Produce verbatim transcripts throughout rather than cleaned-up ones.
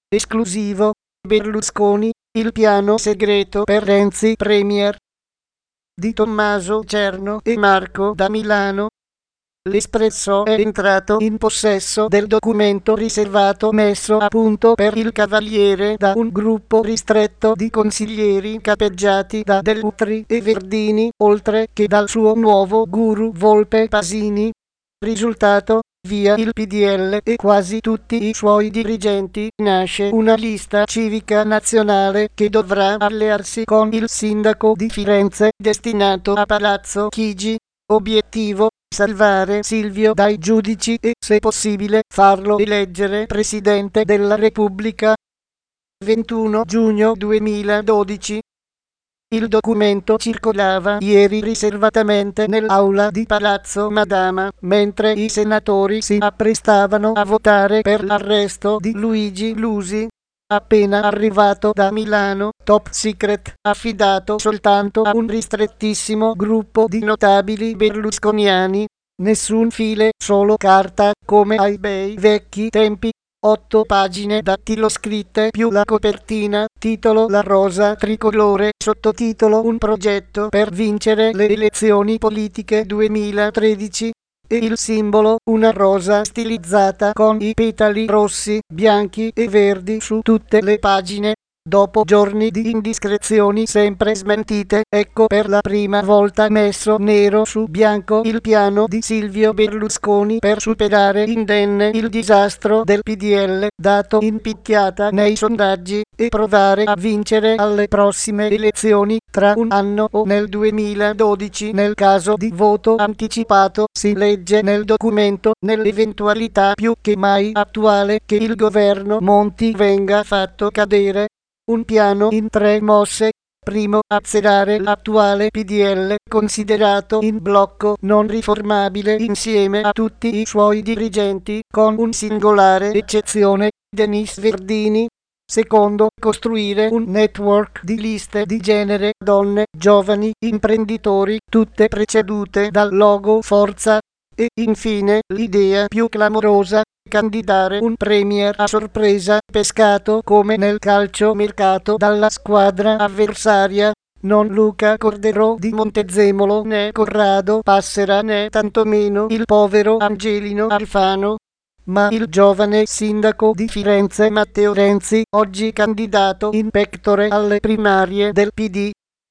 Esclusivo. Berlusconi, il piano segreto per Renzi Premier. Di Tommaso Cerno e Marco da Milano. L'Espresso è entrato in possesso del documento riservato messo a punto per il Cavaliere da un gruppo ristretto di consiglieri capeggiati da Dell'Utri e Verdini, oltre che dal suo nuovo guru Volpe Pasini. Risultato: via il P D L e quasi tutti i suoi dirigenti, nasce una lista civica nazionale che dovrà allearsi con il sindaco di Firenze, destinato a Palazzo Chigi. Obiettivo: salvare Silvio dai giudici e, se possibile, farlo eleggere Presidente della Repubblica. ventuno giugno duemiladodici. Il documento circolava ieri riservatamente nell'aula di Palazzo Madama, mentre i senatori si apprestavano a votare per l'arresto di Luigi Lusi, appena arrivato da Milano, top secret, affidato soltanto a un ristrettissimo gruppo di notabili berlusconiani. Nessun file, solo carta, come ai bei vecchi tempi. Otto pagine dattiloscritte più la copertina, titolo La rosa tricolore, sottotitolo Un progetto per vincere le elezioni politiche duemilatredici. E il simbolo, una rosa stilizzata con i petali rossi, bianchi e verdi su tutte le pagine. Dopo giorni di indiscrezioni sempre smentite, ecco per la prima volta messo nero su bianco il piano di Silvio Berlusconi per superare indenne il disastro del P D L, dato in picchiata nei sondaggi, e provare a vincere alle prossime elezioni, tra un anno o nel duemiladodici nel caso di voto anticipato. Si legge nel documento, nell'eventualità più che mai attuale che il governo Monti venga fatto cadere. Un piano in tre mosse. Primo, azzerare l'attuale P D L, considerato in blocco non riformabile insieme a tutti i suoi dirigenti, con un singolare eccezione, Denis Verdini. Secondo, costruire un network di liste di genere, donne, giovani, imprenditori, tutte precedute dal logo Forza. E infine, l'idea più clamorosa, candidare un premier a sorpresa, pescato come nel calciomercato dalla squadra avversaria. Non Luca Corderò di Montezemolo né Corrado Passera né tantomeno il povero Angelino Alfano, ma il giovane sindaco di Firenze Matteo Renzi, oggi candidato in pectore alle primarie del P D.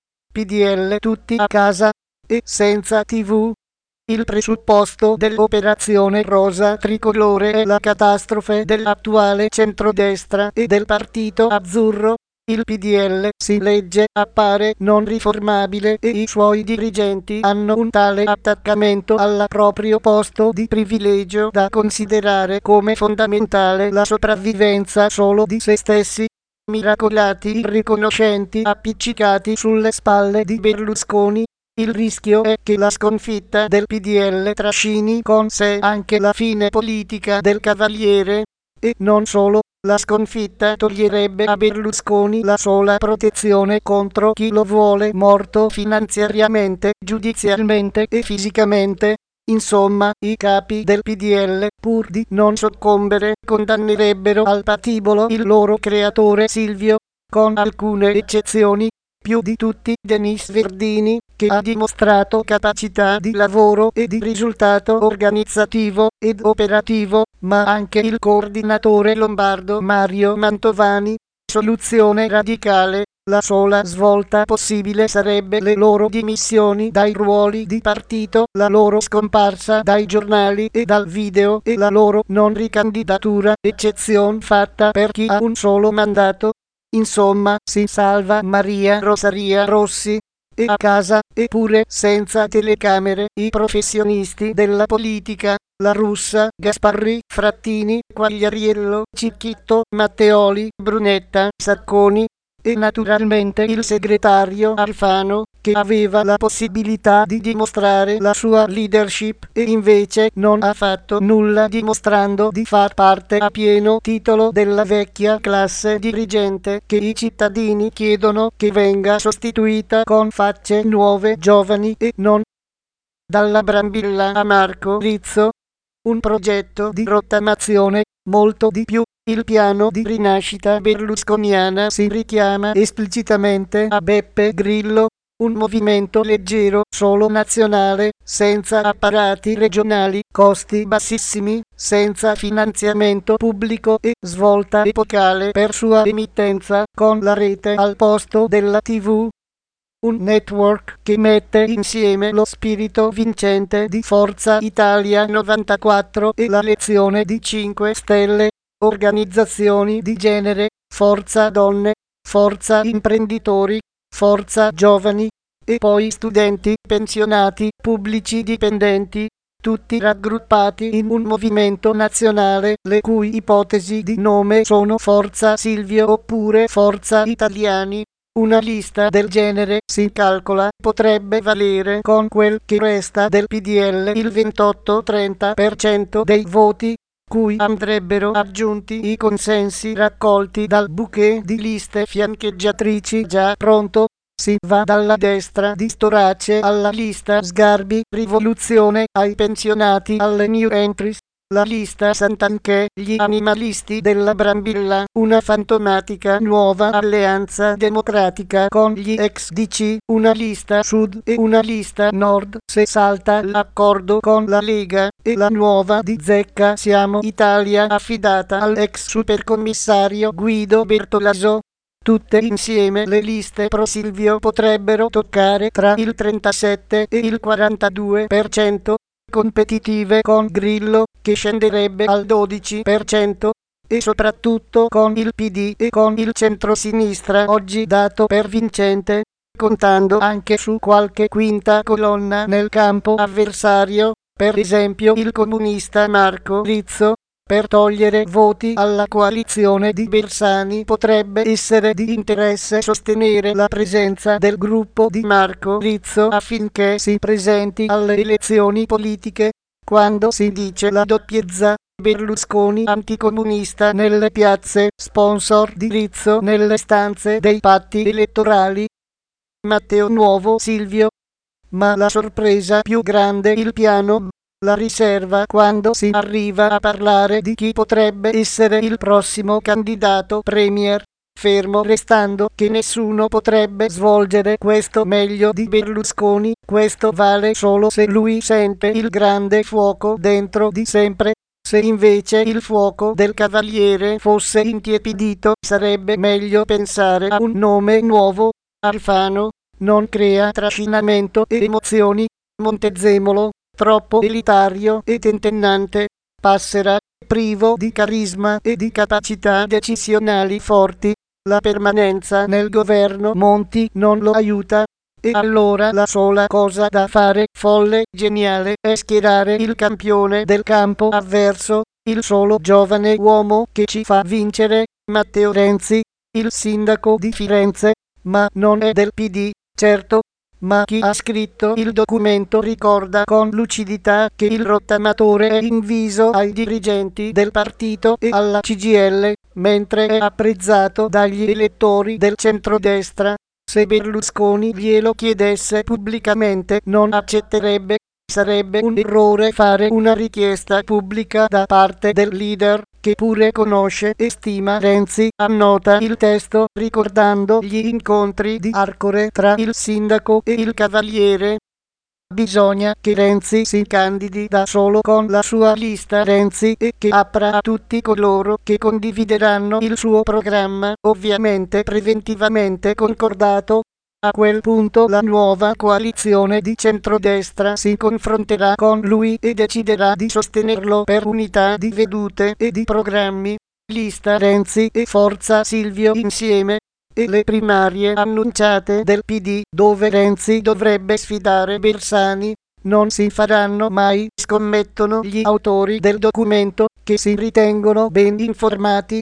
P D L tutti a casa e senza tivù. Il presupposto dell'operazione rosa tricolore è la catastrofe dell'attuale centrodestra e del partito azzurro. Il P D L, si legge, appare non riformabile e i suoi dirigenti hanno un tale attaccamento al proprio posto di privilegio da considerare come fondamentale la sopravvivenza solo di se stessi. Miracolati irriconoscenti appiccicati sulle spalle di Berlusconi. Il rischio è che la sconfitta del P D L trascini con sé anche la fine politica del Cavaliere. E non solo, la sconfitta toglierebbe a Berlusconi la sola protezione contro chi lo vuole morto finanziariamente, giudizialmente e fisicamente. Insomma, i capi del P D L, pur di non soccombere, condannerebbero al patibolo il loro creatore Silvio, con alcune eccezioni. Più di tutti Denis Verdini, che ha dimostrato capacità di lavoro e di risultato organizzativo ed operativo, ma anche il coordinatore lombardo Mario Mantovani. Soluzione radicale. La sola svolta possibile sarebbe le loro dimissioni dai ruoli di partito, la loro scomparsa dai giornali e dal video e la loro non ricandidatura, eccezion fatta per chi ha un solo mandato. Insomma, si salva Maria Rosaria Rossi. E a casa, eppure senza telecamere, i professionisti della politica, La Russa, Gasparri, Frattini, Quagliariello, Cicchitto, Matteoli, Brunetta, Sacconi. E naturalmente il segretario Alfano, che aveva la possibilità di dimostrare la sua leadership e invece non ha fatto nulla, dimostrando di far parte a pieno titolo della vecchia classe dirigente che i cittadini chiedono che venga sostituita con facce nuove, giovani e non. Dalla Brambilla a Marco Rizzo. Un progetto di rottamazione, molto di più Il piano di rinascita berlusconiana si richiama esplicitamente a Beppe Grillo, un movimento leggero, solo nazionale, senza apparati regionali, costi bassissimi, senza finanziamento pubblico e svolta epocale per sua emittenza con la rete al posto della tivù. Un network che mette insieme lo spirito vincente di Forza Italia novantaquattro e la lezione di cinque Stelle, organizzazioni di genere, Forza Donne, Forza Imprenditori, Forza Giovani, e poi studenti, pensionati, pubblici dipendenti, tutti raggruppati in un movimento nazionale, le cui ipotesi di nome sono Forza Silvio oppure Forza Italiani. Una lista del genere, si calcola, potrebbe valere con quel che resta del P D L il ventotto trenta per cento dei voti, cui andrebbero aggiunti i consensi raccolti dal bouquet di liste fiancheggiatrici già pronto. Si va dalla destra di Storace alla lista Sgarbi, Rivoluzione, ai pensionati alle new entries. La lista Santanchè, gli animalisti della Brambilla, una fantomatica nuova alleanza democratica con gli ex D C, una lista sud e una lista nord, se salta l'accordo con la Lega, e la nuova di Zecca Siamo Italia affidata all'ex supercommissario Guido Bertolaso. Tutte insieme le liste pro Silvio potrebbero toccare tra il trentasette e il quarantadue per cento, competitive con Grillo, che scenderebbe al dodici per cento, e soprattutto con il P D e con il centrosinistra oggi dato per vincente, contando anche su qualche quinta colonna nel campo avversario, per esempio il comunista Marco Rizzo. Per togliere voti alla coalizione di Bersani potrebbe essere di interesse sostenere la presenza del gruppo di Marco Rizzo affinché si presenti alle elezioni politiche. Quando si dice la doppiezza, Berlusconi anticomunista nelle piazze, sponsor di Rizzo nelle stanze dei patti elettorali. Matteo Nuovo Silvio. Ma la sorpresa più grande, il piano, la riserva quando si arriva a parlare di chi potrebbe essere il prossimo candidato premier, fermo restando che nessuno potrebbe svolgere questo meglio di Berlusconi. Questo vale solo se lui sente il grande fuoco dentro di sempre. Se invece il fuoco del Cavaliere fosse intiepidito, sarebbe meglio pensare a un nome nuovo. Alfano non crea trascinamento e emozioni. Montezemolo, troppo elitario e tentennante. Passera, privo di carisma e di capacità decisionali forti. La permanenza nel governo Monti non lo aiuta. E allora la sola cosa da fare, folle, geniale, è schierare il campione del campo avverso, il solo giovane uomo che ci fa vincere, Matteo Renzi, il sindaco di Firenze, ma non è del P D, certo. Ma chi ha scritto il documento ricorda con lucidità che il rottamatore è inviso ai dirigenti del partito e alla C G I L, mentre è apprezzato dagli elettori del centrodestra. Se Berlusconi glielo chiedesse pubblicamente non accetterebbe. Sarebbe un errore fare una richiesta pubblica da parte del leader, che pure conosce e stima Renzi, annota il testo ricordando gli incontri di Arcore tra il sindaco e il Cavaliere. Bisogna che Renzi si candidi da solo con la sua lista Renzi e che apra a tutti coloro che condivideranno il suo programma, ovviamente preventivamente concordato. A quel punto la nuova coalizione di centrodestra si confronterà con lui e deciderà di sostenerlo per unità di vedute e di programmi. Lista Renzi e Forza Silvio insieme. E le primarie annunciate del P D, dove Renzi dovrebbe sfidare Bersani, non si faranno mai, scommettono gli autori del documento, che si ritengono ben informati.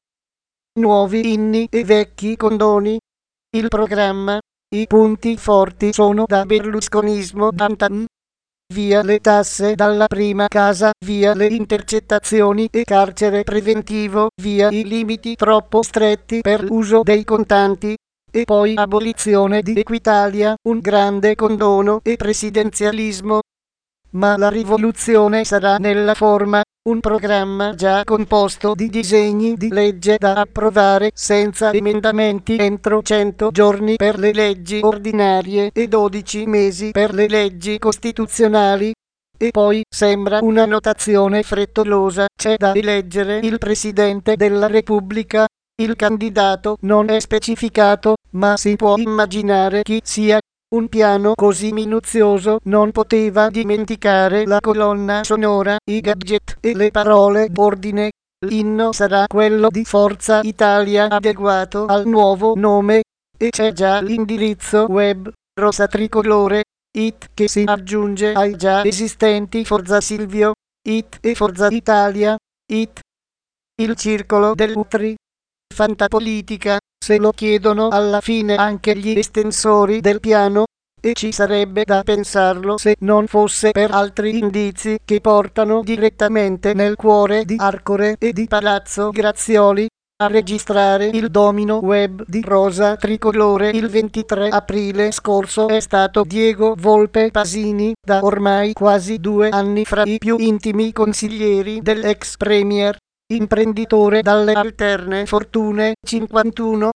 Nuovi inni e vecchi condoni. Il programma. I punti forti sono da berlusconismo dantan. Via le tasse dalla prima casa, via le intercettazioni e carcere preventivo, via i limiti troppo stretti per l'uso dei contanti, e poi abolizione di Equitalia, un grande condono e presidenzialismo. Ma la rivoluzione sarà nella forma. un programma già composto di disegni di legge da approvare senza emendamenti entro cento giorni per le leggi ordinarie e dodici mesi per le leggi costituzionali. E poi sembra una notazione frettolosa: c'è da eleggere il Presidente della Repubblica. Il candidato non è specificato, ma si può immaginare chi sia. Un piano così minuzioso non poteva dimenticare la colonna sonora, i gadget e le parole d'ordine. L'inno sarà quello di Forza Italia adeguato al nuovo nome, e c'è già l'indirizzo web rosa tricolore it che si aggiunge ai già esistenti Forza Silvio it e Forza Italia it. Il circolo dell'Utri. Fantapolitica, se lo chiedono alla fine anche gli estensori del piano, e ci sarebbe da pensarlo se non fosse per altri indizi che portano direttamente nel cuore di Arcore e di Palazzo Grazioli. A registrare il domino web di Rosa Tricolore il ventitré aprile scorso è stato Diego Volpe Pasini, da ormai quasi due anni fra i più intimi consiglieri dell'ex premier. Imprenditore dalle alterne fortune, cinquantuno